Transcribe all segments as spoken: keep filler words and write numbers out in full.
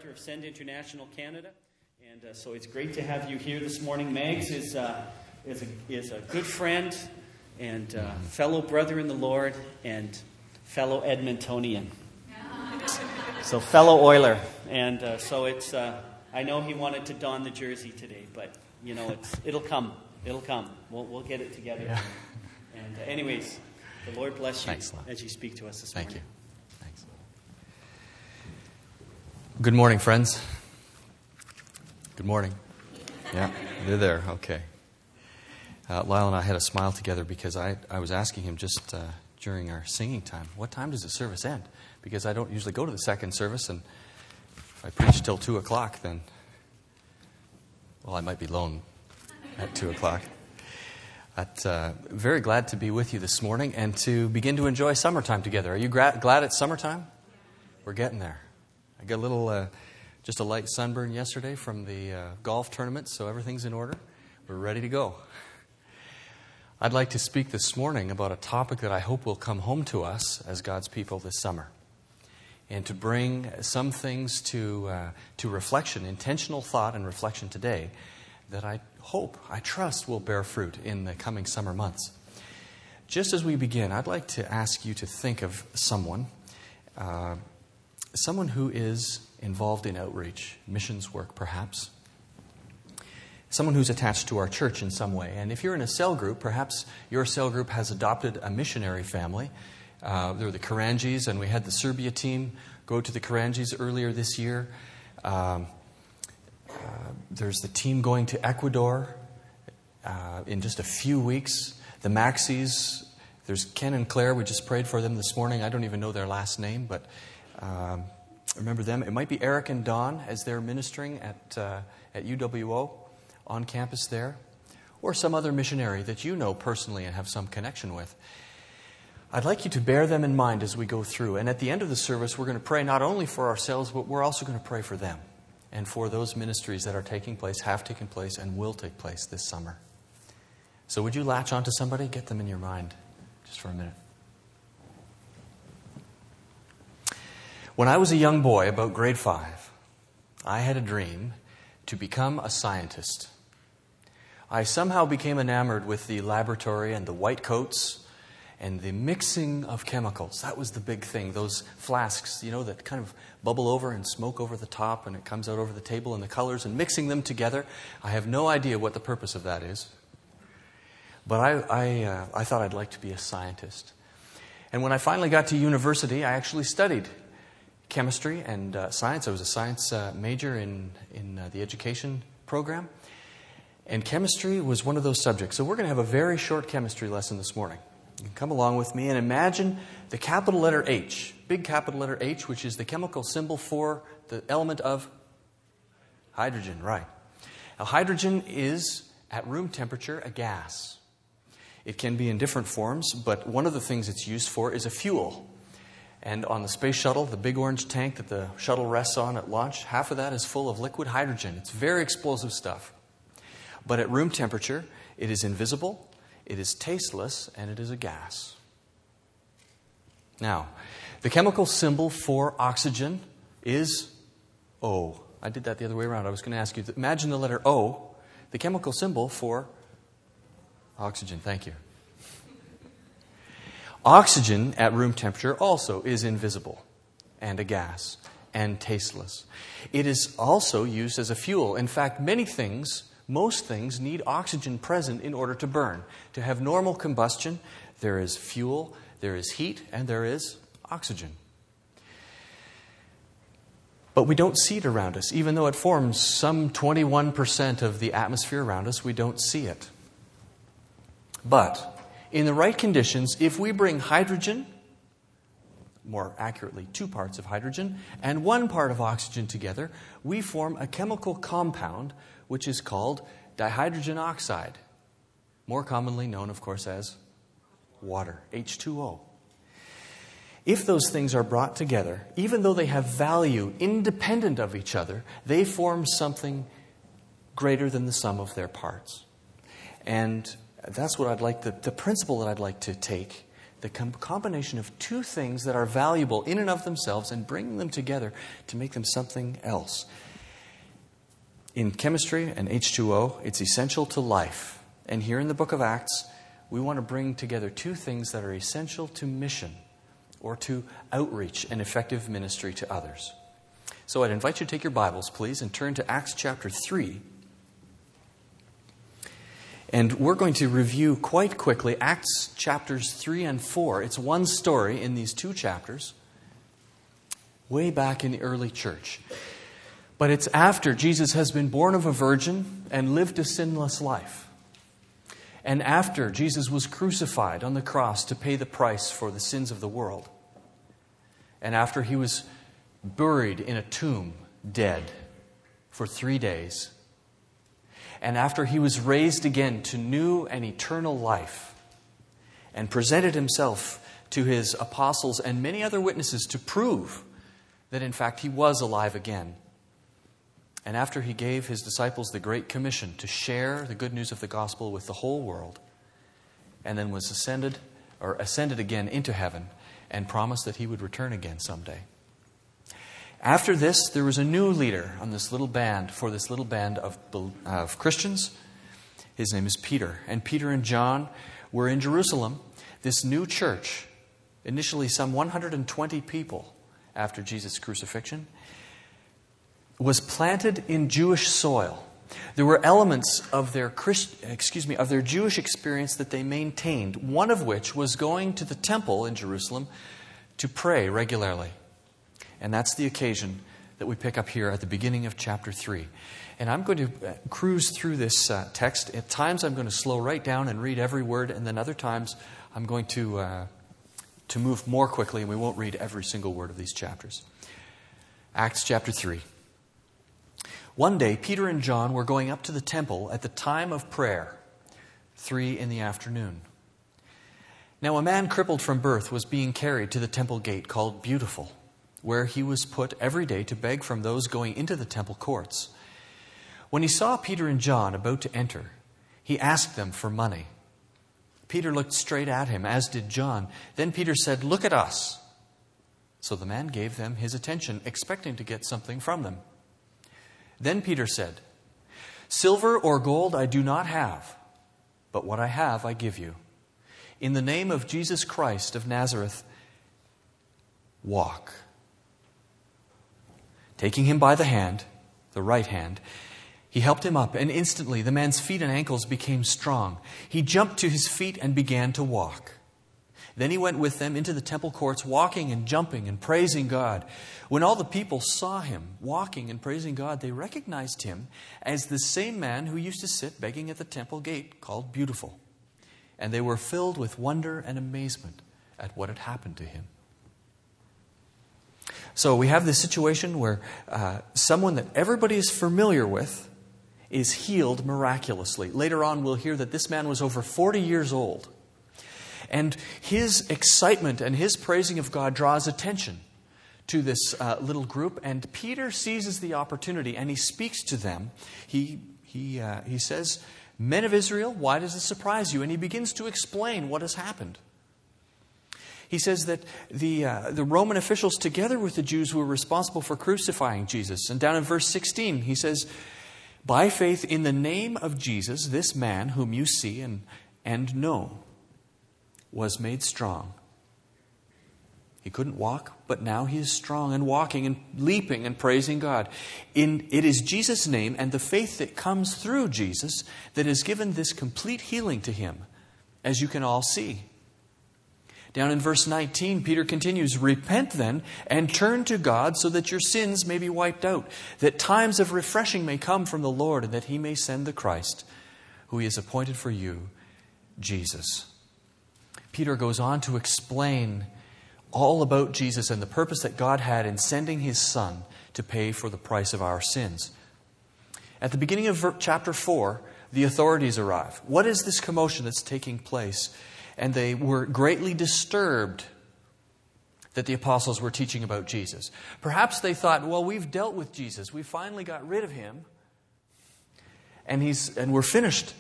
director of Send International Canada. And uh, so it's great to have you here this morning. Megs is, uh, is, a, is a good friend and uh, fellow brother in the Lord and fellow Edmontonian. So fellow Oiler. And uh, so it's, uh, I know he wanted to don the jersey today, but, you know, it's it'll come. It'll come. We'll, we'll get it together. Yeah. And uh, anyways, the Lord bless you Thanks, as you speak to us this Thank morning. you. Thanks. Good morning, friends. Good morning. Yeah, they're there. Okay. Uh, Lyle and I had a smile together because I, I was asking him just uh, during our singing time, what time does the service end? Because I don't usually go to the second service, and if I preach till two o'clock, then, well, I might be lone at two o'clock. But uh, very glad to be with you this morning and to begin to enjoy summertime together. Are you gra- glad it's summertime? We're getting there. I got a little... Uh, Just a light sunburn yesterday from the uh, golf tournament, so everything's in order. We're ready to go. I'd like to speak this morning about a topic that I hope will come home to us as God's people this summer, and to bring some things to uh, to reflection, intentional thought and reflection today that I hope, I trust will bear fruit in the coming summer months. Just as we begin, I'd like to ask you to think of someone, uh, someone who is involved in outreach, missions work perhaps. Someone who's attached to our church in some way. And if you're in a cell group, perhaps your cell group has adopted a missionary family. Uh, there are the Karangis, and we had the Serbia team go to the Karangis earlier this year. Um, uh, there's the team going to Ecuador uh, in just a few weeks. The Maxis, there's Ken and Claire. We just prayed for them this morning. I don't even know their last name, but... Um, Remember them. It might be Eric and Don as they're ministering at uh, at U W O on campus there, or some other missionary that you know personally and have some connection with. I'd like you to bear them in mind as we go through. And at the end of the service, we're going to pray not only for ourselves, but we're also going to pray for them and for those ministries that are taking place, have taken place, and will take place this summer. So would you latch on to somebody? Get them in your mind just for a minute. When I was a young boy, about grade five, I had a dream to become a scientist. I somehow became enamored with the laboratory and the white coats and the mixing of chemicals. That was the big thing, those flasks, you know, that kind of bubble over and smoke over the top and it comes out over the table and the colors and mixing them together. I have no idea what the purpose of that is. But I, I, uh, I thought I'd like to be a scientist. And when I finally got to university, I actually studied chemistry and uh, science. I was a science uh, major in, in uh, the education program. And chemistry was one of those subjects. So we're going to have a very short chemistry lesson this morning. You can come along with me and imagine the capital letter H, big capital letter H, which is the chemical symbol for the element of hydrogen, right. Now, hydrogen is, at room temperature, a gas. It can be in different forms, but one of the things it's used for is a fuel. And on the space shuttle, the big orange tank that the shuttle rests on at launch, half of that is full of liquid hydrogen. It's very explosive stuff. But at room temperature, it is invisible, it is tasteless, and it is a gas. Now, the chemical symbol for oxygen is O. I did that the other way around. I was going to ask you, to imagine the letter O, the chemical symbol for oxygen. Thank you. Oxygen at room temperature also is invisible and a gas and tasteless. It is also used as a fuel. In fact, many things, most things, need oxygen present in order to burn. To have normal combustion, there is fuel, there is heat, and there is oxygen. But we don't see it around us. Even though it forms some twenty-one percent of the atmosphere around us, we don't see it. But in the right conditions, if we bring hydrogen, more accurately two parts of hydrogen, and one part of oxygen together, we form a chemical compound which is called dihydrogen oxide, more commonly known, of course, as water, H two O. If those things are brought together, even though they have value independent of each other, they form something greater than the sum of their parts. And that's what I'd like, the, the principle that I'd like to take the com- combination of two things that are valuable in and of themselves and bringing them together to make them something else. In chemistry and H two O, it's essential to life. And here in the book of Acts, we want to bring together two things that are essential to mission or to outreach and effective ministry to others. So I'd invite you to take your Bibles, please, and turn to Acts chapter three. And we're going to review quite quickly Acts chapters three and four. It's one story in these two chapters, way back in the early church. But it's after Jesus has been born of a virgin and lived a sinless life. And after Jesus was crucified on the cross to pay the price for the sins of the world. And after he was buried in a tomb, dead, for three days. And after he was raised again to new and eternal life and presented himself to his apostles and many other witnesses to prove that in fact he was alive again. And after he gave his disciples the Great Commission to share the good news of the gospel with the whole world, and then was ascended or ascended again into heaven and promised that he would return again someday. After this, there was a new leader on this little band, for this little band of, of Christians. His name is Peter. And Peter and John were in Jerusalem. This new church, initially some one hundred twenty people after Jesus' crucifixion, was planted in Jewish soil. There were elements of their Christ, excuse me, of their Jewish experience that they maintained, one of which was going to the temple in Jerusalem to pray regularly. And that's the occasion that we pick up here at the beginning of chapter three. And I'm going to cruise through this uh, text. At times I'm going to slow right down and read every word, and then other times I'm going to, uh, to move more quickly, and we won't read every single word of these chapters. Acts chapter three. One day, Peter and John were going up to the temple at the time of prayer, three in the afternoon. Now a man crippled from birth was being carried to the temple gate called Beautiful, where he was put every day to beg from those going into the temple courts. When he saw Peter and John about to enter, he asked them for money. Peter looked straight at him, as did John. Then Peter said, "Look at us." So the man gave them his attention, expecting to get something from them. Then Peter said, "Silver or gold I do not have, but what I have I give you. In the name of Jesus Christ of Nazareth, walk." Taking him by the hand, the right hand, he helped him up, and instantly the man's feet and ankles became strong. He jumped to his feet and began to walk. Then he went with them into the temple courts, walking and jumping and praising God. When all the people saw him walking and praising God, they recognized him as the same man who used to sit begging at the temple gate called Beautiful. And they were filled with wonder and amazement at what had happened to him. So we have this situation where uh, someone that everybody is familiar with is healed miraculously. Later on, we'll hear that this man was over forty years old. And his excitement and his praising of God draws attention to this uh, little group. And Peter seizes the opportunity and he speaks to them. He, he, uh, he says, "Men of Israel, why does this surprise you?" And he begins to explain what has happened. He says that the, uh, the Roman officials, together with the Jews, were responsible for crucifying Jesus. And down in verse sixteen, he says, "By faith in the name of Jesus, this man whom you see and, and know was made strong." He couldn't walk, but now he is strong and walking and leaping and praising God. In, it is Jesus' name and the faith that comes through Jesus that has given this complete healing to him, as you can all see. Down in verse nineteen, Peter continues, "Repent then and turn to God so that your sins may be wiped out, that times of refreshing may come from the Lord, and that he may send the Christ, who he has appointed for you, Jesus." Peter goes on to explain all about Jesus and the purpose that God had in sending his Son to pay for the price of our sins. At the beginning of chapter four, the authorities arrive. What is this commotion that's taking place? And they were greatly disturbed that the apostles were teaching about Jesus. Perhaps they thought, well, we've dealt with Jesus. We finally got rid of him. And he's and we're finished.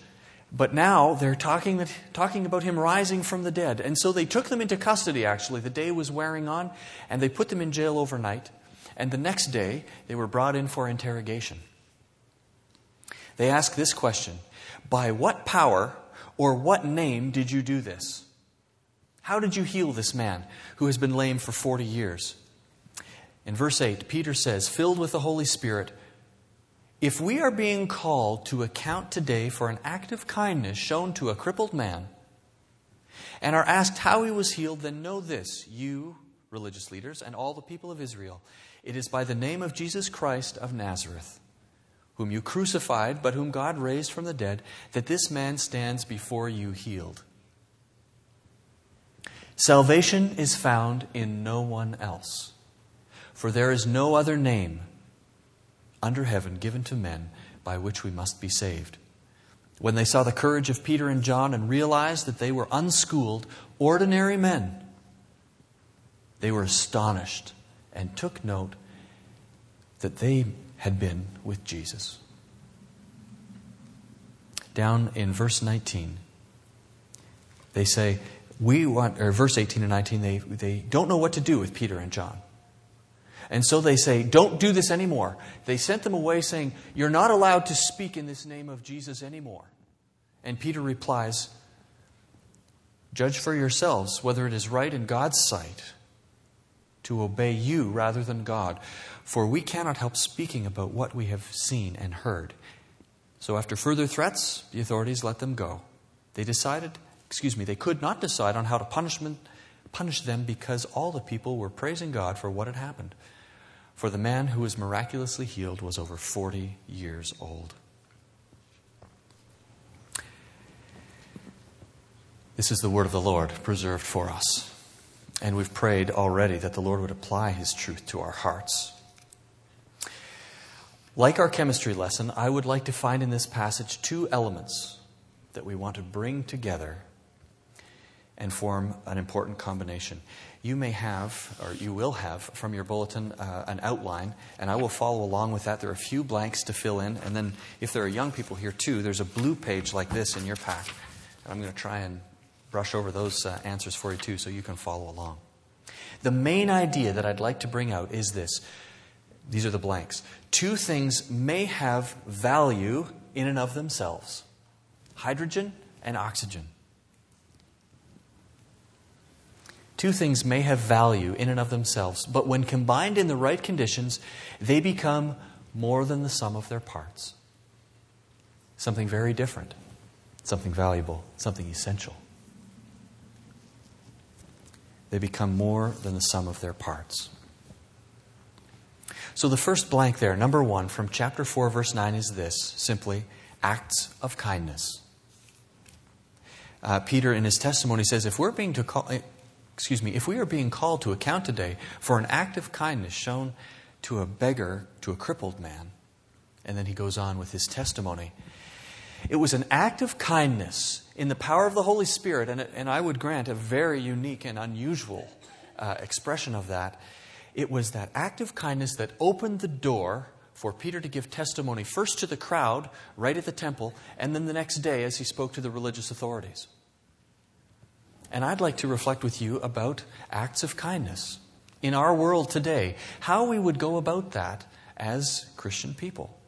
But now they're talking, that, talking about him rising from the dead. And so they took them into custody, actually. The day was wearing on, and they put them in jail overnight. And the next day, they were brought in for interrogation. They asked this question: by what power or what name did you do this? How did you heal this man who has been lame for forty years? In verse eight, Peter says, filled with the Holy Spirit, if we are being called to account today for an act of kindness shown to a crippled man and are asked how he was healed, then know this, you religious leaders and all the people of Israel, it is by the name of Jesus Christ of Nazareth, whom you crucified, but whom God raised from the dead, that this man stands before you healed. Salvation is found in no one else, for there is no other name under heaven given to men by which we must be saved. When they saw the courage of Peter and John and realized that they were unschooled, ordinary men, they were astonished and took note that they had been with Jesus. Down in verse nineteen, they say, we want, or verse eighteen and nineteen, they, they don't know what to do with Peter and John. And so they say, don't do this anymore. They sent them away saying, you're not allowed to speak in this name of Jesus anymore. And Peter replies, judge for yourselves whether it is right in God's sight to obey you rather than God. For we cannot help speaking about what we have seen and heard. So after further threats, the authorities let them go. They decided, excuse me, they could not decide on how to punishment, punish them because all the people were praising God for what had happened. For the man who was miraculously healed was over forty years old. This is the word of the Lord preserved for us. And we've prayed already that the Lord would apply His truth to our hearts. Like our chemistry lesson, I would like to find in this passage two elements that we want to bring together and form an important combination. You may have, or you will have, from your bulletin uh, an outline, and I will follow along with that. There are a few blanks to fill in, and then if there are young people here too, there's a blue page like this in your pack. And I'm going to try and brush over those uh, answers for you too, so you can follow along. The main idea that I'd like to bring out is this. These are the blanks. Two things may have value in and of themselves: hydrogen and oxygen. Two things may have value in and of themselves, but when combined in the right conditions, they become more than the sum of their parts. Something very different, something valuable, something essential. They become more than the sum of their parts. So the first blank there, number one, from chapter four, verse nine, is this, simply, acts of kindness. Uh, Peter, in his testimony, says, if we're being to call... Excuse me, if we are being called to account today for an act of kindness shown to a beggar, to a crippled man, and then he goes on with his testimony, it was an act of kindness in the power of the Holy Spirit, and, and I would grant a very unique and unusual uh, expression of that. It was that act of kindness that opened the door for Peter to give testimony first to the crowd right at the temple, and then the next day as he spoke to the religious authorities. And I'd like to reflect with you about acts of kindness in our world today, how we would go about that as Christian people.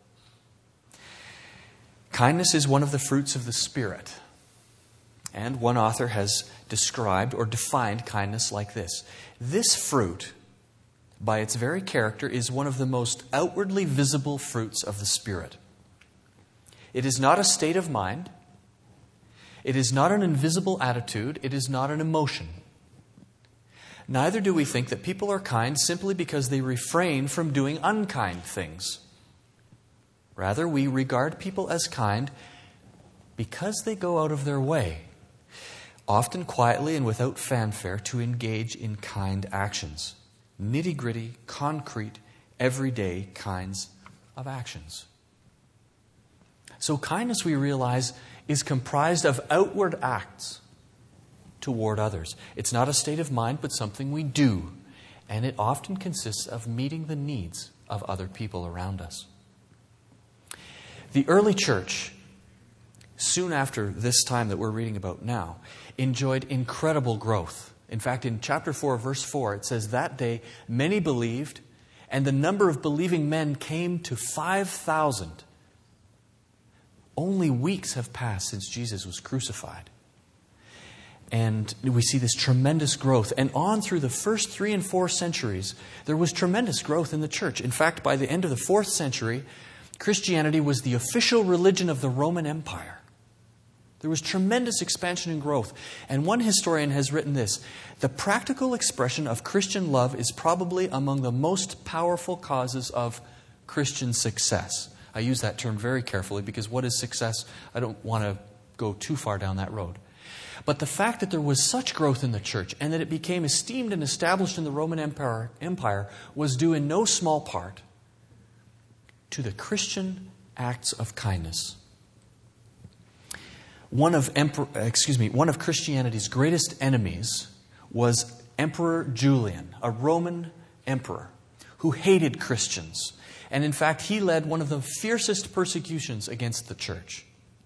Kindness is one of the fruits of the Spirit. And one author has described or defined kindness like this. This fruit, by its very character, is one of the most outwardly visible fruits of the Spirit. It is not a state of mind. It is not an invisible attitude. It is not an emotion. Neither do we think that people are kind simply because they refrain from doing unkind things. Rather, we regard people as kind because they go out of their way, often quietly and without fanfare, to engage in kind actions. Nitty-gritty, concrete, everyday kinds of actions. So kindness, we realize, is comprised of outward acts toward others. It's not a state of mind, but something we do. And it often consists of meeting the needs of other people around us. The early church soon after this time that we're reading about now, enjoyed incredible growth. In fact, in chapter four, verse four, it says, "That day many believed, and the number of believing men came to five thousand. Only weeks have passed since Jesus was crucified. And we see this tremendous growth. And on through the first three and four centuries, there was tremendous growth in the church. In fact, by the end of the fourth century, Christianity was the official religion of the Roman Empire. There was tremendous expansion and growth. And one historian has written this: "The practical expression of Christian love is probably among the most powerful causes of Christian success." I use that term very carefully because what is success? I don't want to go too far down that road. But the fact that there was such growth in the church and that it became esteemed and established in the Roman Empire, Empire was due in no small part to the Christian acts of kindness. One of Emperor, excuse me, one of Christianity's greatest enemies was Emperor Julian, a Roman emperor who hated Christians. And in fact, he led one of the fiercest persecutions against the church.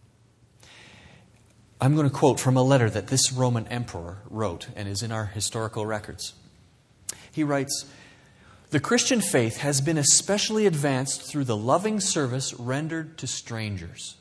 I'm going to quote from a letter that this Roman emperor wrote and is in our historical records. He writes, "The Christian faith has been especially advanced through the loving service rendered to strangers,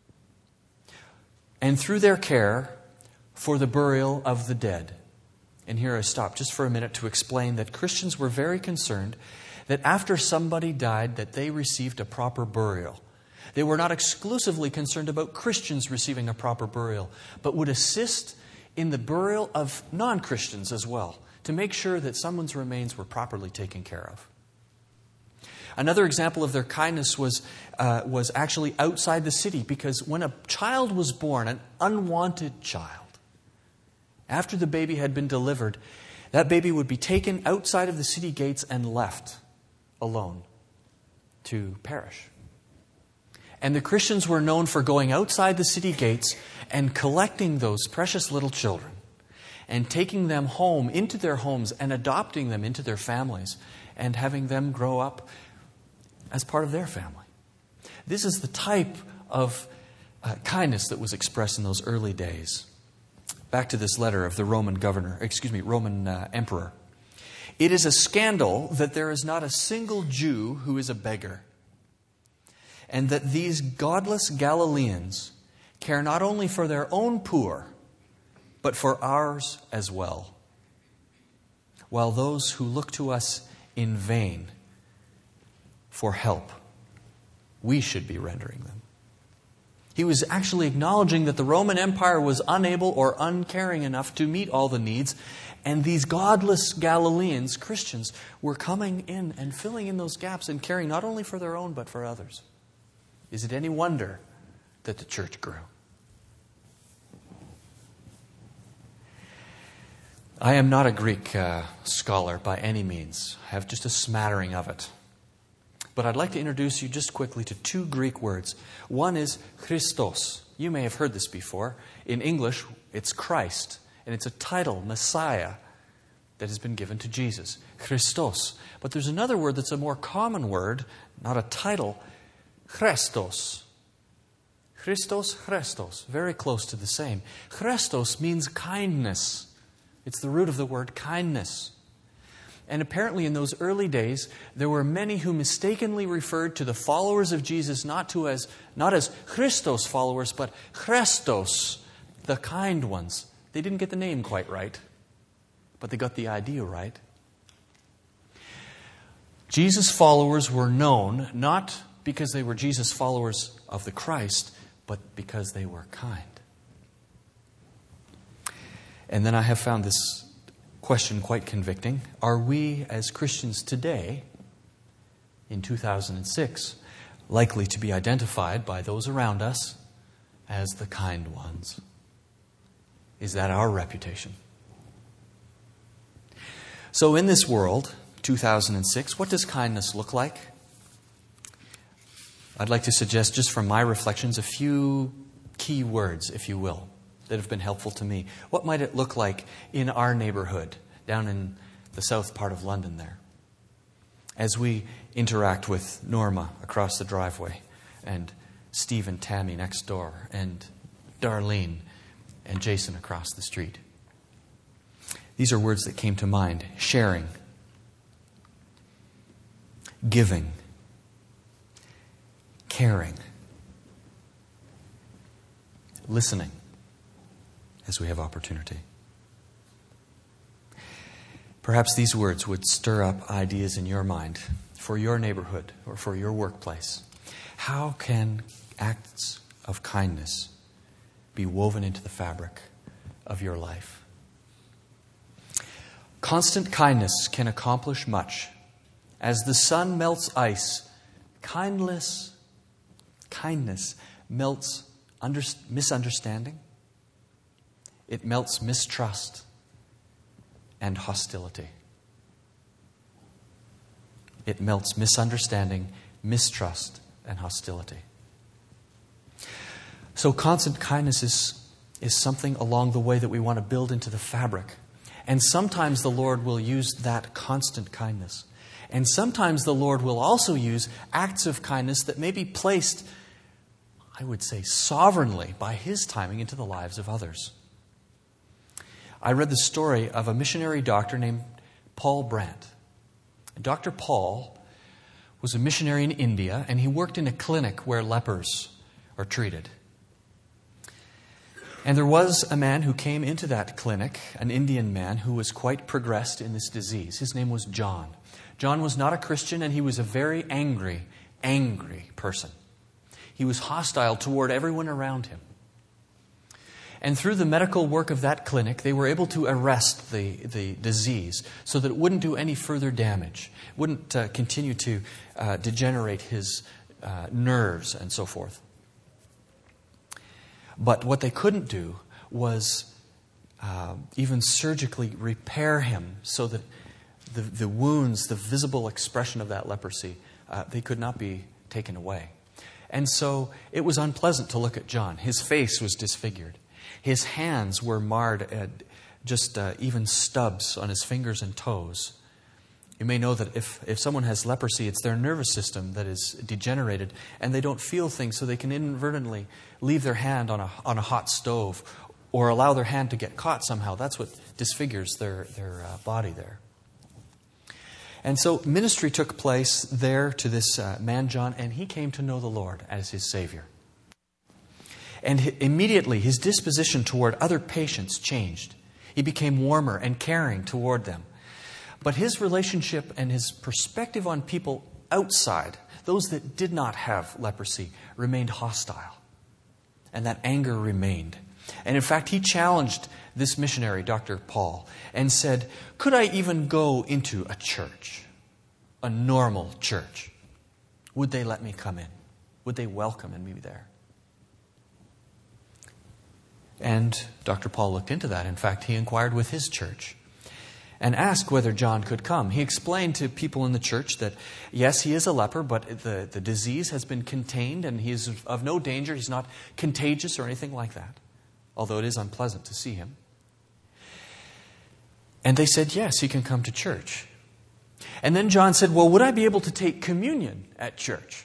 and through their care for the burial of the dead." And here I stop just for a minute to explain that Christians were very concerned that after somebody died, that they received a proper burial. They were not exclusively concerned about Christians receiving a proper burial, but would assist in the burial of non-Christians as well, to make sure that someone's remains were properly taken care of. Another example of their kindness was, uh, was actually outside the city, because when a child was born, an unwanted child, after the baby had been delivered, that baby would be taken outside of the city gates and left alone to perish. And the Christians were known for going outside the city gates and collecting those precious little children and taking them home into their homes and adopting them into their families and having them grow up as part of their family. This is the type of uh, kindness that was expressed in those early days. Back to this letter of the Roman governor, excuse me, Roman uh, emperor. "It is a scandal that there is not a single Jew who is a beggar, and that these godless Galileans care not only for their own poor, but for ours as well, while those who look to us in vain for help, we should be rendering them." He was actually acknowledging that the Roman Empire was unable or uncaring enough to meet all the needs, and these godless Galileans, Christians, were coming in and filling in those gaps and caring not only for their own but for others. Is it any wonder that the church grew? I am not a Greek uh, scholar by any means. I have just a smattering of it. But I'd like to introduce you just quickly to two Greek words. One is Christos. You may have heard this before. In English, it's Christ. And it's a title, Messiah, that has been given to Jesus. Christos. But there's another word that's a more common word, not a title, Christos. Christos, Christos. Very close to the same. Christos means kindness. It's the root of the word kindness. And apparently in those early days, there were many who mistakenly referred to the followers of Jesus not to as not as Christos followers, but Christos, the kind ones. They didn't get the name quite right, but they got the idea right. Jesus' followers were known not because they were Jesus' followers of the Christ, but because they were kind. And then I have found this question quite convicting. Are we as Christians today, in two thousand six, likely to be identified by those around us as the kind ones? Is that our reputation? So in this world, two thousand six, what does kindness look like? I'd like to suggest, just from my reflections, a few key words, if you will, that have been helpful to me. What might it look like in our neighborhood, down in the south part of London there, as we interact with Norma across the driveway, and Steve and Tammy next door, and Darlene and Jason across the street. These are words that came to mind. Sharing. Giving. Caring. Listening as we have opportunity. Perhaps these words would stir up ideas in your mind for your neighborhood or for your workplace. How can acts of kindness be woven into the fabric of your life? Constant kindness can accomplish much. As the sun melts ice, kindness, kindness melts under, misunderstanding. It melts mistrust and hostility. It melts misunderstanding, mistrust, and hostility. So constant kindness is, is something along the way that we want to build into the fabric. And sometimes the Lord will use that constant kindness. And sometimes the Lord will also use acts of kindness that may be placed, I would say, sovereignly by His timing into the lives of others. I read the story of a missionary doctor named Paul Brandt. Doctor Paul was a missionary in India, and he worked in a clinic where lepers are treated. And there was a man who came into that clinic, an Indian man who was quite progressed in this disease. His name was John. John was not a Christian, and he was a very angry, angry person. He was hostile toward everyone around him. And through the medical work of that clinic, they were able to arrest the, the disease so that it wouldn't do any further damage, wouldn't uh, continue to uh, degenerate his uh, nerves and so forth. But what they couldn't do was uh, even surgically repair him so that the, the wounds, the visible expression of that leprosy, uh, they could not be taken away. And so it was unpleasant to look at John. His face was disfigured. His hands were marred at just uh, even stubs on his fingers and toes. You may know that if, if someone has leprosy, it's their nervous system that is degenerated, and they don't feel things, so they can inadvertently leave their hand on a, on a hot stove or allow their hand to get caught somehow. That's what disfigures their, their uh, body there. And so ministry took place there to this uh, man, John, and he came to know the Lord as his Savior. And immediately his disposition toward other patients changed. He became warmer and caring toward them. But his relationship and his perspective on people outside, those that did not have leprosy, remained hostile. And that anger remained. And in fact, he challenged this missionary, Doctor Paul, and said, could I even go into a church, a normal church? Would they let me come in? Would they welcome me there? And Doctor Paul looked into that. In fact, he inquired with his church and asked whether John could come. He explained to people in the church that, yes, he is a leper, but the, the disease has been contained and he is of no danger. He's not contagious or anything like that, although it is unpleasant to see him. And they said, yes, he can come to church. And then John said, well, would I be able to take communion at church?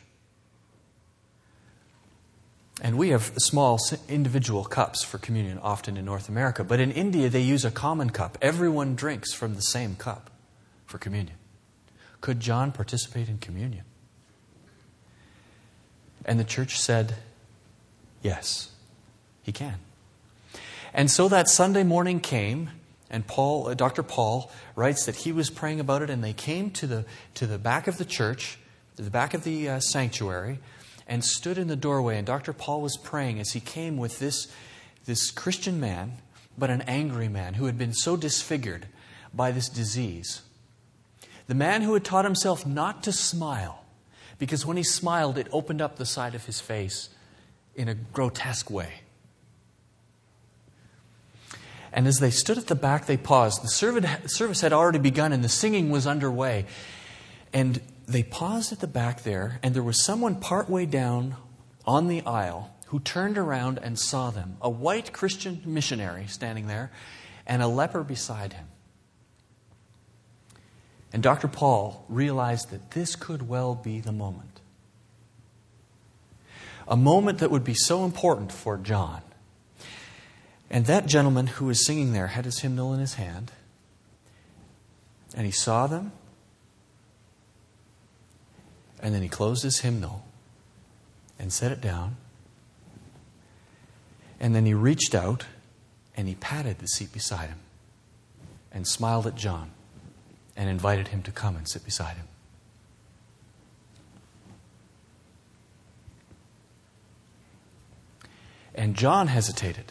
And we have small individual cups for communion often in North America. But in India, they use a common cup. Everyone drinks from the same cup for communion. Could John participate in communion? And the church said, yes, he can. And so that Sunday morning came, and Paul, uh, Doctor Paul writes that he was praying about it, and they came to the, to the back of the church, to the back of the uh, sanctuary, and stood in the doorway. And Doctor Paul was praying as he came with this, this Christian man, but an angry man who had been so disfigured by this disease. The man who had taught himself not to smile, because when he smiled, it opened up the side of his face in a grotesque way. And as they stood at the back, they paused. The service had already begun and the singing was underway. And they paused at the back there, and there was someone partway down on the aisle who turned around and saw them. A white Christian missionary standing there and a leper beside him. And Doctor Paul realized that this could well be the moment. A moment that would be so important for John And that gentleman who was singing there had his hymnal in his hand. And he saw them. And then he closed his hymnal and set it down. And then he reached out and he patted the seat beside him and smiled at John and invited him to come and sit beside him. And John hesitated.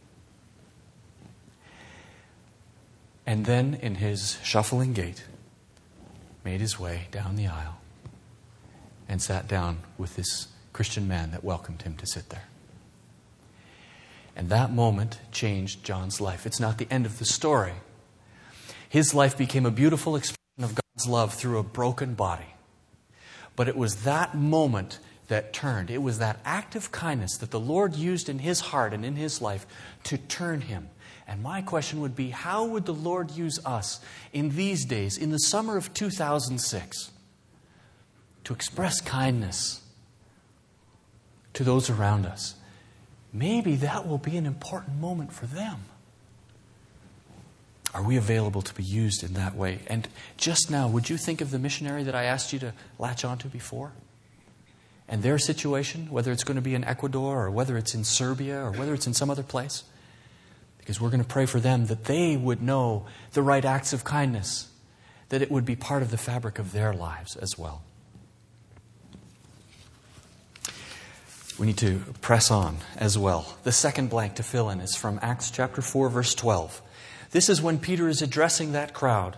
And then, in his shuffling gait, made his way down the aisle and sat down with this Christian man that welcomed him to sit there. And that moment changed John's life. It's not the end of the story. His life became a beautiful expression of God's love through a broken body. But it was that moment that turned. It was that act of kindness that the Lord used in his heart and in his life to turn him. And my question would be, how would the Lord use us in these days, in the summer of two thousand six, to express kindness to those around us? Maybe that will be an important moment for them. Are we available to be used in that way? And just now, would you think of the missionary that I asked you to latch onto before? And their situation, whether it's going to be in Ecuador or whether it's in Serbia or whether it's in some other place? Because we're going to pray for them that they would know the right acts of kindness, that it would be part of the fabric of their lives as well. We need to press on as well. The second blank to fill in is from Acts chapter four, verse twelve. This is when Peter is addressing that crowd.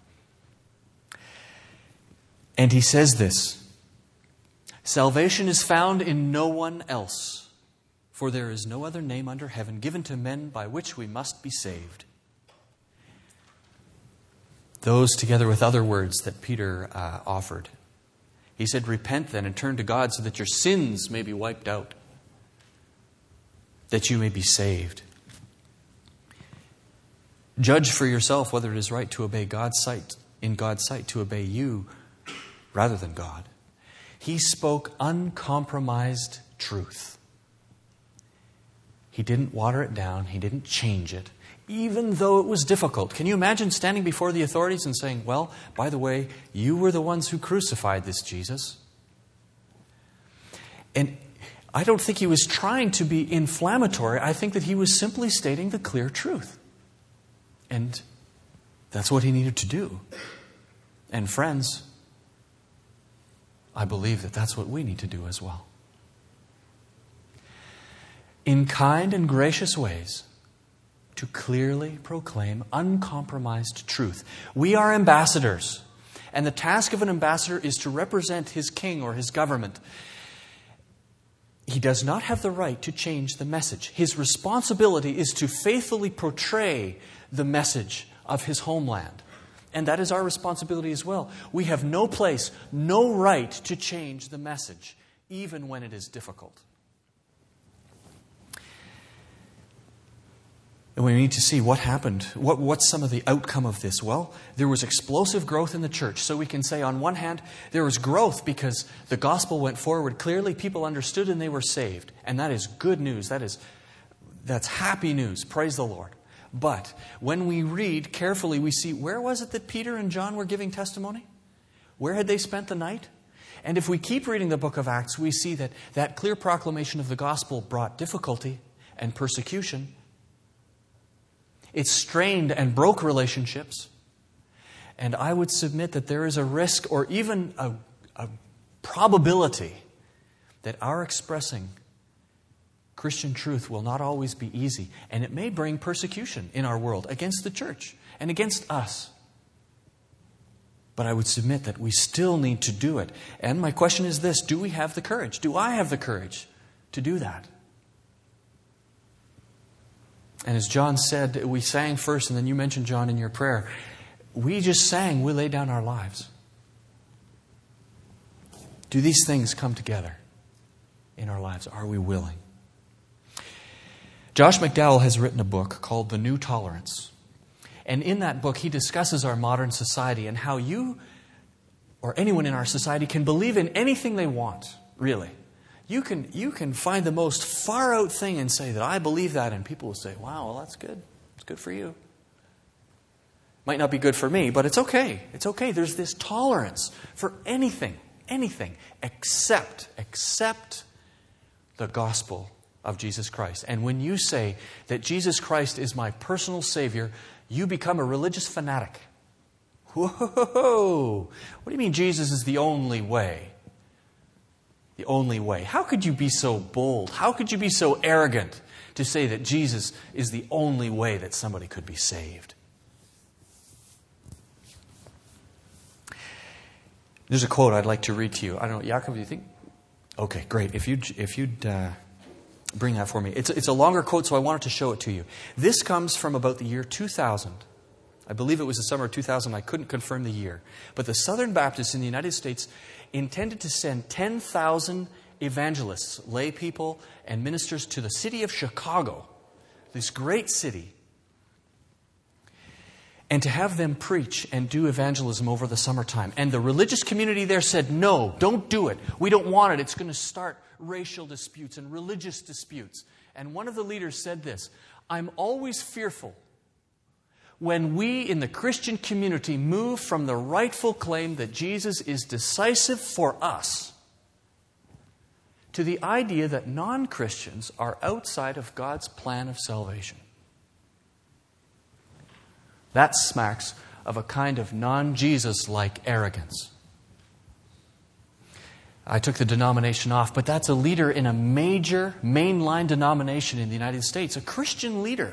And he says this: "Salvation is found in no one else, for there is no other name under heaven given to men by which we must be saved." Those, together with other words that Peter uh, offered. He said, "Repent then and turn to God so that your sins may be wiped out, that you may be saved. Judge for yourself whether it is right to obey God's sight, in God's sight, to obey you rather than God." He spoke uncompromised truth. He didn't water it down. He didn't change it, even though it was difficult. Can you imagine standing before the authorities and saying, "Well, by the way, you were the ones who crucified this Jesus"? And I don't think he was trying to be inflammatory. I think that he was simply stating the clear truth. And that's what he needed to do. And friends, I believe that that's what we need to do as well. In kind and gracious ways, to clearly proclaim uncompromised truth. We are ambassadors, and the task of an ambassador is to represent his king or his government. He does not have the right to change the message. His responsibility is to faithfully portray the message of his homeland. And that is our responsibility as well. We have no place, no right to change the message, even when it is difficult. And we need to see what happened. What, what's some of the outcome of this? Well, there was explosive growth in the church. So we can say, on one hand, there was growth because the gospel went forward clearly. People understood and they were saved. And that is good news. That is, that's happy news. Praise the Lord. But when we read carefully, we see, where was it that Peter and John were giving testimony? Where had they spent the night? And if we keep reading the book of Acts, we see that that clear proclamation of the gospel brought difficulty and persecution. It strained and broke relationships. And I would submit that there is a risk or even a, a probability that our expressing Christian truth will not always be easy. And it may bring persecution in our world against the church and against us. But I would submit that we still need to do it. And my question is this: do we have the courage? Do I have the courage to do that? And as John said, we sang first, and then you mentioned, John, in your prayer. We just sang, we lay down our lives. Do these things come together in our lives? Are we willing? Josh McDowell has written a book called The New Tolerance. And in that book, he discusses our modern society and how you or anyone in our society can believe in anything they want, really. You can, you can find the most far out thing and say that I believe that, and people will say, wow, well, that's good. It's good for you. Might not be good for me, but it's okay. It's okay. There's this tolerance for anything, anything, except, except the gospel of Jesus Christ. And when you say that Jesus Christ is my personal Savior, you become a religious fanatic. Whoa! What do you mean Jesus is the only way? The only way. How could you be so bold? How could you be so arrogant to say that Jesus is the only way that somebody could be saved? There's a quote I'd like to read to you. I don't know, Jakob, do you think? Okay, great. If you'd, if you'd uh, bring that for me. It's, it's a longer quote, so I wanted to show it to you. This comes from about the year two thousand. I believe it was the summer of two thousand. I couldn't confirm the year. But the Southern Baptists in the United States intended to send ten thousand evangelists, lay people, and ministers to the city of Chicago, this great city, and to have them preach and do evangelism over the summertime. And the religious community there said, no, don't do it. We don't want it. It's going to start racial disputes and religious disputes. And one of the leaders said this, I'm always fearful when we in the Christian community move from the rightful claim that Jesus is decisive for us to the idea that non-Christians are outside of God's plan of salvation. That smacks of a kind of non-Jesus-like arrogance. I took the denomination off, but that's a leader in a major mainline denomination in the United States, a Christian leader.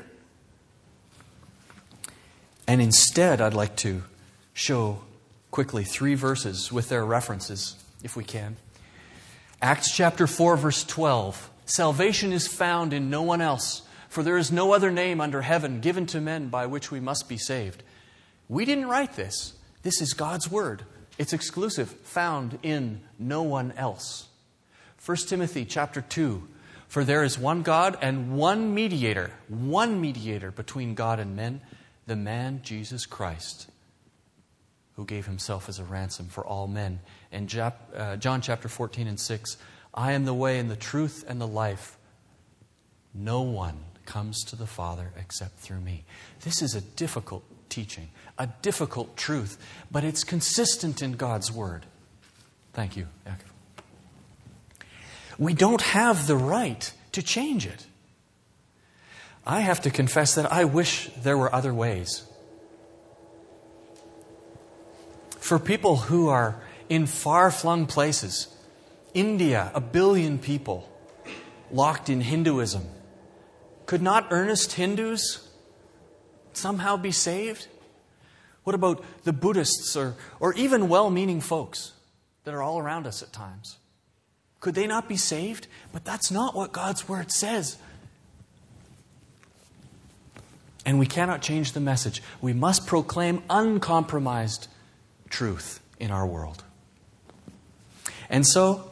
And instead, I'd like to show quickly three verses with their references, if we can. Acts chapter four, verse twelve. Salvation is found in no one else, for there is no other name under heaven given to men by which we must be saved. We didn't write this. This is God's word. It's exclusive, found in no one else. First Timothy chapter two. For there is one God and one mediator, one mediator between God and men, the man Jesus Christ, who gave himself as a ransom for all men. And John chapter fourteen and six, I am the way and the truth and the life. No one comes to the Father except through me. This is a difficult teaching, a difficult truth, but it's consistent in God's word. Thank you, Jakob. We don't have the right to change it. I have to confess that I wish there were other ways. For people who are in far-flung places, India, a billion people locked in Hinduism, could not earnest Hindus somehow be saved? What about the Buddhists or, or even well-meaning folks that are all around us at times? Could they not be saved? But that's not what God's word says. And we cannot change the message. We must proclaim uncompromised truth in our world. And so,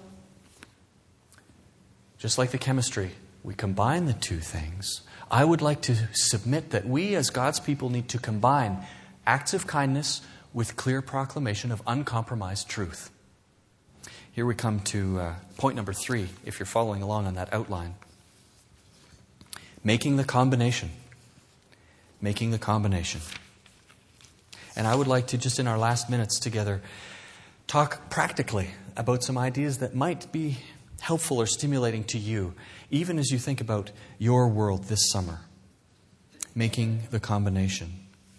just like the chemistry, we combine the two things. I would like to submit that we as God's people need to combine acts of kindness with clear proclamation of uncompromised truth. Here we come to uh, point number three, if you're following along on that outline. Making the combination. Making the combination. And I would like to, just in our last minutes together, talk practically about some ideas that might be helpful or stimulating to you, even as you think about your world this summer. Making the combination.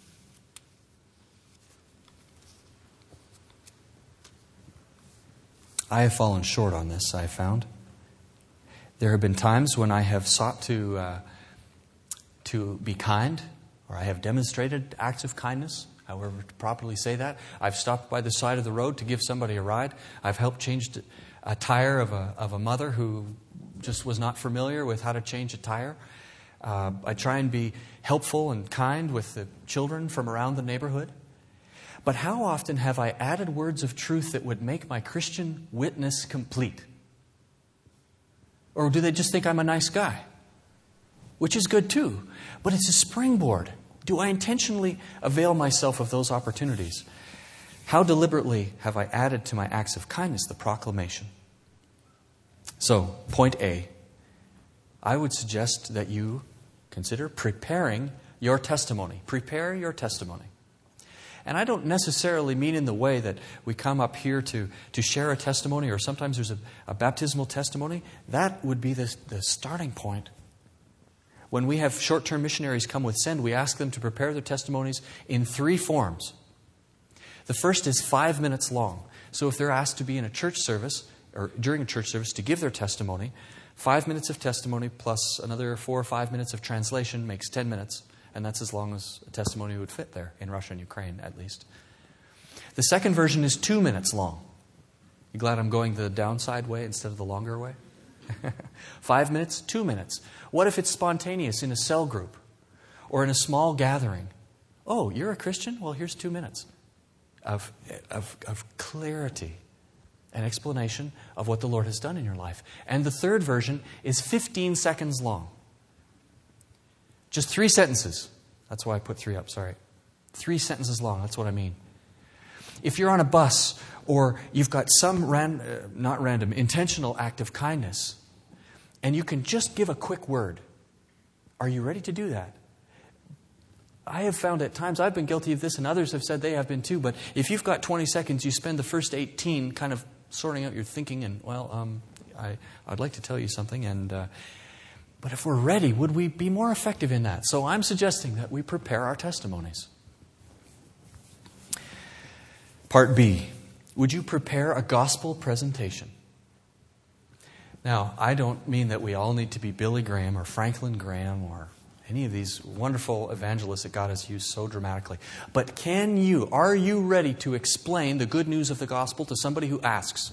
I have fallen short on this, I have found. There have been times when I have sought to, uh, to be kind, or I have demonstrated acts of kindness, however to properly say that. I've stopped by the side of the road to give somebody a ride. I've helped change a tire of a, of a mother who just was not familiar with how to change a tire. Uh, I try and be helpful and kind with the children from around the neighborhood. But how often have I added words of truth that would make my Christian witness complete? Or do they just think I'm a nice guy? Which is good too, but it's a springboard. Do I intentionally avail myself of those opportunities? How deliberately have I added to my acts of kindness the proclamation So, point A, I would suggest that you consider preparing your testimony. Prepare your testimony. And I don't necessarily mean in the way that we come up here to, to share a testimony, or sometimes there's a, a baptismal testimony. That would be the, the starting point. When we have short-term missionaries come with Send, we ask them to prepare their testimonies in three forms. The first is five minutes long. So if they're asked to be in a church service, or during a church service, to give their testimony, five minutes of testimony plus another four or five minutes of translation makes ten minutes. And that's as long as a testimony would fit there, in Russia and Ukraine at least. The second version is two minutes long. You glad I'm going the downside way instead of the longer way? Five minutes, two minutes. What if it's spontaneous in a cell group or in a small gathering? Oh, you're a Christian? Well, here's two minutes of, of, of clarity and explanation of what the Lord has done in your life. And the third version is fifteen seconds long. Just three sentences. That's why I put three up, sorry. Three sentences long, that's what I mean. If you're on a bus or you've got some, ran, uh, not random, intentional act of kindness, and you can just give a quick word, are you ready to do that? I have found at times, I've been guilty of this and others have said they have been too, but if you've got twenty seconds, you spend the first eighteen kind of sorting out your thinking and, well, um, I, I'd like to tell you something, and... Uh, But if we're ready, would we be more effective in that? So I'm suggesting that we prepare our testimonies. Part B, would you prepare a gospel presentation? Now, I don't mean that we all need to be Billy Graham or Franklin Graham or any of these wonderful evangelists that God has used so dramatically. But can you, are you ready to explain the good news of the gospel to somebody who asks?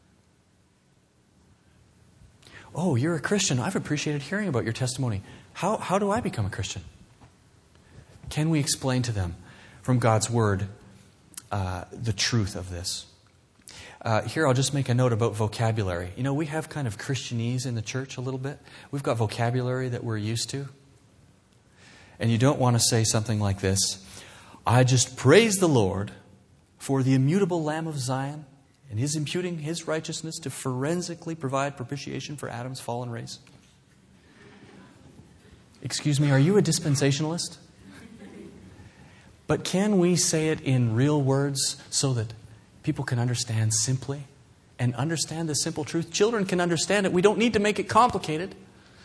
Oh, you're a Christian. I've appreciated hearing about your testimony. How, how do I become a Christian? Can we explain to them from God's Word uh, the truth of this? Uh, here, I'll just make a note about vocabulary. You know, we have kind of Christianese in the church a little bit. We've got vocabulary that we're used to. And you don't want to say something like this. I just praise the Lord for the immutable Lamb of Zion, and His imputing His righteousness to forensically provide propitiation for Adam's fallen race. Excuse me, are you a dispensationalist? But can we say it in real words so that people can understand simply and understand the simple truth? Children can understand it. We don't need to make it complicated.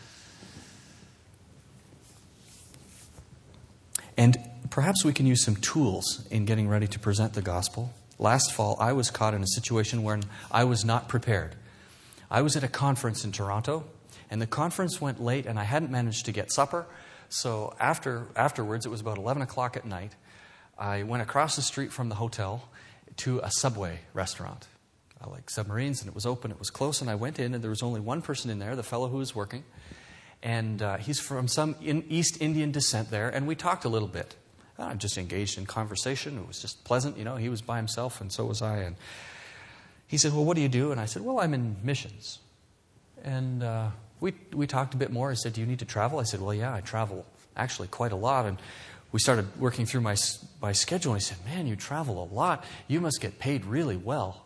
And perhaps we can use some tools in getting ready to present the gospel. Last fall, I was caught in a situation where I was not prepared. I was at a conference in Toronto, and the conference went late, and I hadn't managed to get supper. So after afterwards, it was about eleven o'clock at night, I went across the street from the hotel to a Subway restaurant. I like submarines, and it was open, it was close, and I went in, and there was only one person in there, the fellow who was working. And uh, he's from some in East Indian descent there, and we talked a little bit. I just engaged in conversation. It was just pleasant, you know. He was by himself, and so was I. And he said, well, what do you do? And I said, well, I'm in missions. And uh, we we talked a bit more. He said, do you need to travel? I said, well, yeah, I travel actually quite a lot. And we started working through my, my schedule. And he said, man, you travel a lot. You must get paid really well.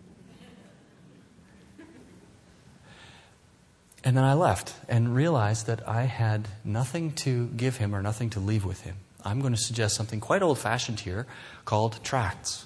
And then I left and realized that I had nothing to give him or nothing to leave with him. I'm going to suggest something quite old-fashioned here called tracts.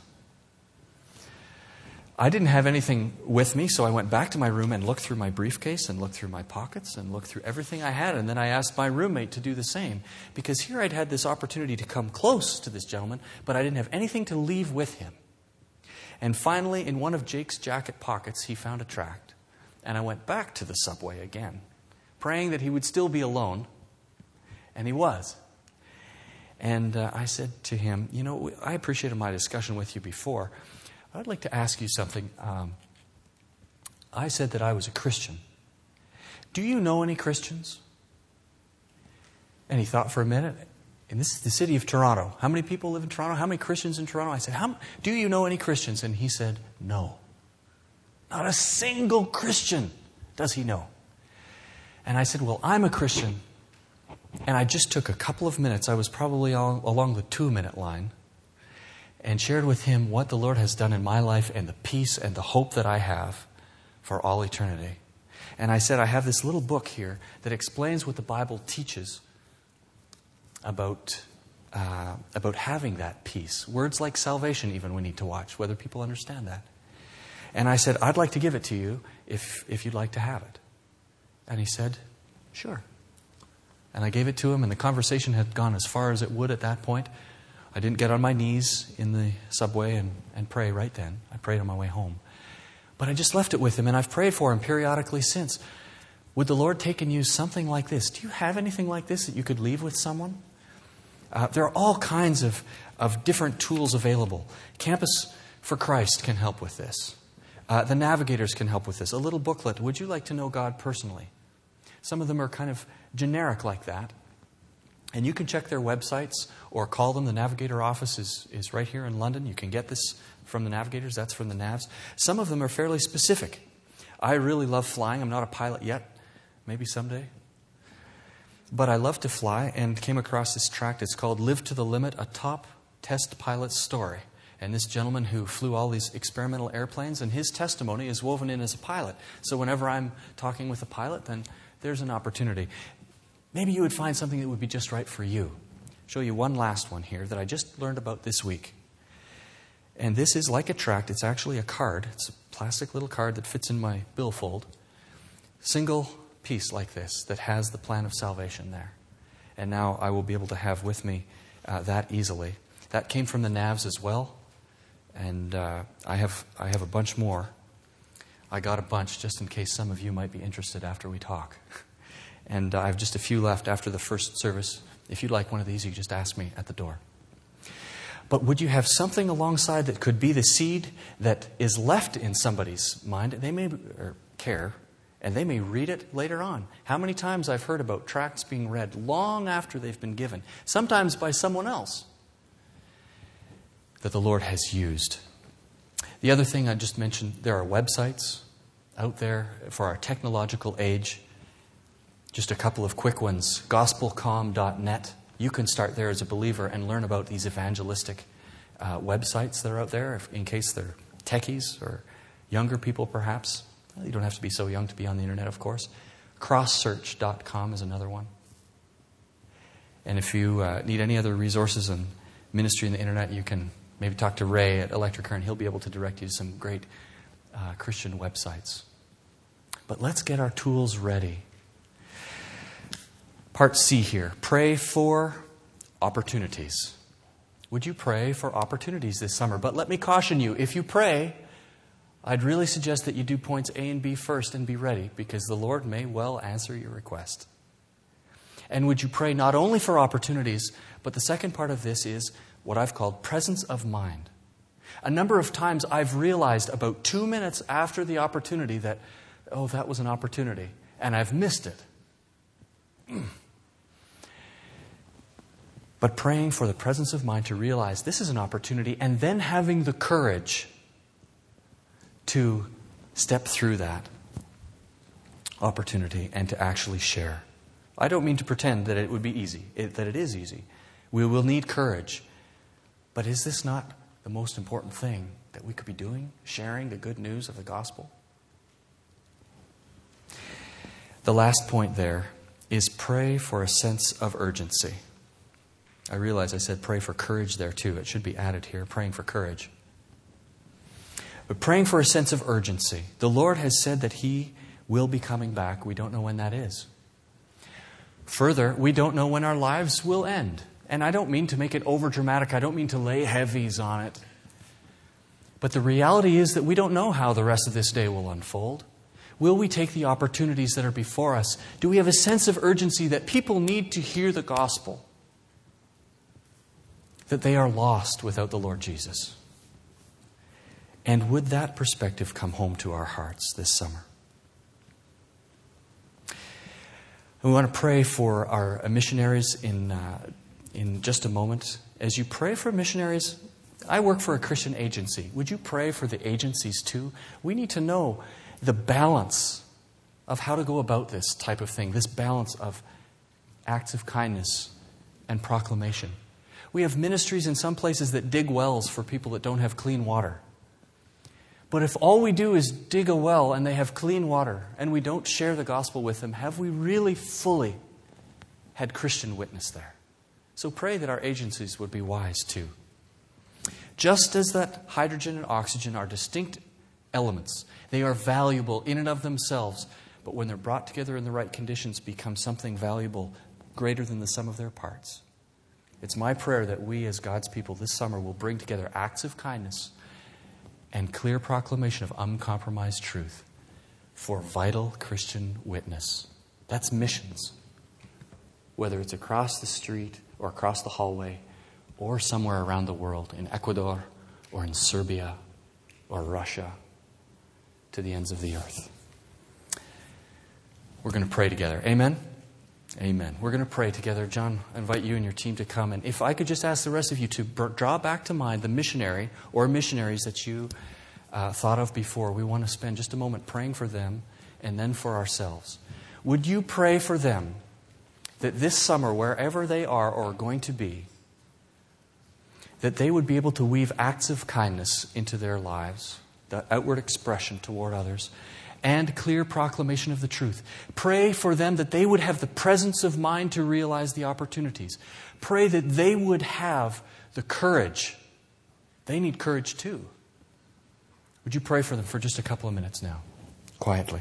I didn't have anything with me, so I went back to my room and looked through my briefcase and looked through my pockets and looked through everything I had. And then I asked my roommate to do the same. Because here I'd had this opportunity to come close to this gentleman, but I didn't have anything to leave with him. And finally, in one of Jake's jacket pockets, he found a tract. And I went back to the Subway again, praying that he would still be alone. And he was. And uh, I said to him, you know, I appreciated my discussion with you before. I'd like to ask you something. Um, I said that I was a Christian. Do you know any Christians? And he thought for a minute. And this is the city of Toronto. How many people live in Toronto? How many Christians in Toronto? I said, How, do you know any Christians? And he said, no. Not a single Christian does he know. And I said, well, I'm a Christian. And I just took a couple of minutes, I was probably all, along the two-minute line, and shared with him what the Lord has done in my life and the peace and the hope that I have for all eternity. And I said, I have this little book here that explains what the Bible teaches about, uh, about having that peace. Words like salvation even we need to watch, whether people understand that. And I said, I'd like to give it to you if, if you'd like to have it. And he said, sure. And I gave it to him, and the conversation had gone as far as it would at that point. I didn't get on my knees in the subway and, and pray right then. I prayed on my way home. But I just left it with him, and I've prayed for him periodically since. Would the Lord take and use something like this? Do you have anything like this that you could leave with someone? Uh, there are all kinds of, of different tools available. Campus for Christ can help with this. Uh, the Navigators can help with this. A little booklet, Would You Like to Know God Personally? Some of them are kind of generic like that. And you can check their websites or call them. The Navigator office is, is right here in London. You can get this from the Navigators. That's from the Navs. Some of them are fairly specific. I really love flying. I'm not a pilot yet. Maybe someday. But I love to fly and came across this tract. It's called Live to the Limit, a Top Test Pilot's Story. And this gentleman who flew all these experimental airplanes, and his testimony is woven in as a pilot. So whenever I'm talking with a pilot, then there's an opportunity. Maybe you would find something that would be just right for you. I'll show you one last one here that I just learned about this week. And this is like a tract. It's actually a card. It's a plastic little card that fits in my billfold. Single piece like this that has the plan of salvation there. And now I will be able to have with me uh, that easily. That came from the Navs as well. And uh, I have I have a bunch more. I got a bunch just in case some of you might be interested after we talk. And uh, I have just a few left after the first service. If you'd like one of these, you just ask me at the door. But would you have something alongside that could be the seed that is left in somebody's mind? They may or care, and they may read it later on. How many times I've heard about tracts being read long after they've been given, sometimes by someone else, that the Lord has used. The other thing I just mentioned, there are websites out there for our technological age. Just a couple of quick ones. gospel com dot net. You can start there as a believer and learn about these evangelistic uh, websites that are out there, if, in case they're techies or younger people perhaps. Well, you don't have to be so young to be on the internet, of course. cross search dot com is another one. And if you uh, need any other resources on ministry on the internet, you can maybe talk to Ray at Electric Current. He'll be able to direct you to some great uh, Christian websites. But let's get our tools ready. Part C here. Pray for opportunities. Would you pray for opportunities this summer? But let me caution you, if you pray, I'd really suggest that you do points A and B first and be ready, because the Lord may well answer your request. And would you pray not only for opportunities, but the second part of this is what I've called presence of mind. A number of times I've realized about two minutes after the opportunity that, oh, that was an opportunity, and I've missed it. But praying for the presence of mind to realize this is an opportunity, and then having the courage to step through that opportunity and to actually share. I don't mean to pretend that it would be easy, it, that it is easy. We will need courage. But is this not the most important thing that we could be doing? Sharing the good news of the gospel? The last point there is pray for a sense of urgency. I realize I said pray for courage there too. It should be added here, praying for courage. But praying for a sense of urgency. The Lord has said that He will be coming back. We don't know when that is. Further, we don't know when our lives will end. And I don't mean to make it over dramatic. I don't mean to lay heavies on it. But the reality is that we don't know how the rest of this day will unfold. Will we take the opportunities that are before us? Do we have a sense of urgency that people need to hear the gospel? That they are lost without the Lord Jesus? And would that perspective come home to our hearts this summer? We want to pray for our missionaries in, uh, in just a moment. As you pray for missionaries, I work for a Christian agency. Would you pray for the agencies too? We need to know the balance of how to go about this type of thing, this balance of acts of kindness and proclamation. We have ministries in some places that dig wells for people that don't have clean water. But if all we do is dig a well and they have clean water and we don't share the gospel with them, have we really fully had Christian witness there? So pray that our agencies would be wise too. Just as that hydrogen and oxygen are distinct elements, they are valuable in and of themselves, but when they're brought together in the right conditions, become something valuable greater than the sum of their parts. It's my prayer that we as God's people this summer will bring together acts of kindness and clear proclamation of uncompromised truth for vital Christian witness. That's missions. Whether it's across the street or across the hallway or somewhere around the world, in Ecuador or in Serbia or Russia, to the ends of the earth. We're going to pray together. Amen? Amen. We're going to pray together. John, I invite you and your team to come. And if I could just ask the rest of you to draw back to mind the missionary or missionaries that you uh, thought of before. We want to spend just a moment praying for them and then for ourselves. Would you pray for them that this summer, wherever they are or are going to be, that they would be able to weave acts of kindness into their lives, the outward expression toward others, and clear proclamation of the truth. Pray for them that they would have the presence of mind to realize the opportunities. Pray that they would have the courage. They need courage too. Would you pray for them for just a couple of minutes now, quietly?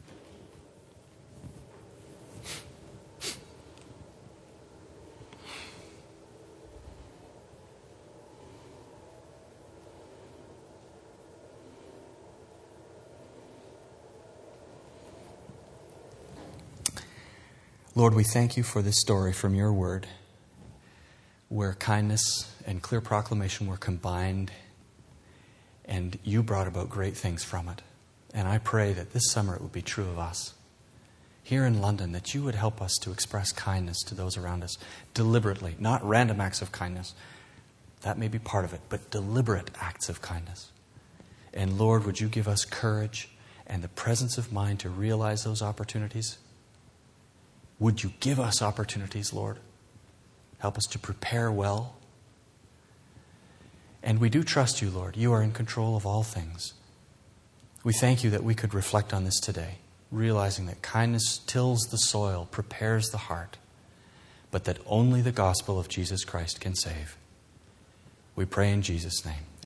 Lord, we thank you for this story from your word, where kindness and clear proclamation were combined, and you brought about great things from it. And I pray that this summer it would be true of us. Here in London, that you would help us to express kindness to those around us deliberately, not random acts of kindness. That may be part of it, but deliberate acts of kindness. And Lord, would you give us courage and the presence of mind to realize those opportunities? Would you give us opportunities, Lord? Help us to prepare well. And we do trust you, Lord. You are in control of all things. We thank you that we could reflect on this today, realizing that kindness tills the soil, prepares the heart, but that only the gospel of Jesus Christ can save. We pray in Jesus' name.